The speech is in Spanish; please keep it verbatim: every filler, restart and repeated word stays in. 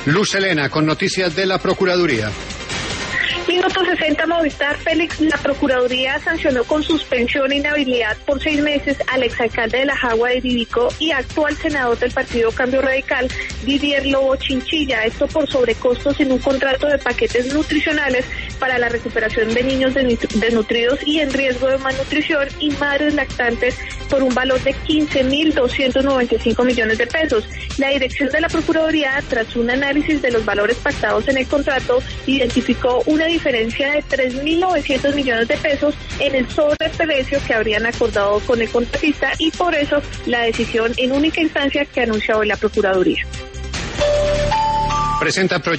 Luz Helena, con noticias de la Procuraduría. Minuto sesenta, Movistar. Félix, la Procuraduría sancionó con suspensión e inhabilidad por seis meses al exalcalde de La Jagua de Divico y actual senador del Partido Cambio Radical, Didier Lobo Chinchilla. Esto por sobrecostos en un contrato de paquetes nutricionales para la recuperación de niños desnutridos y en riesgo de malnutrición y madres lactantes por un valor de quince mil doscientos noventa y cinco millones de pesos. La dirección de la Procuraduría, tras un análisis de los valores pactados en el contrato, identificó una diferencia de tres mil novecientos millones de pesos en el sobreprecio que habrían acordado con el contratista y por eso la decisión en única instancia que anunció hoy la Procuraduría. Presenta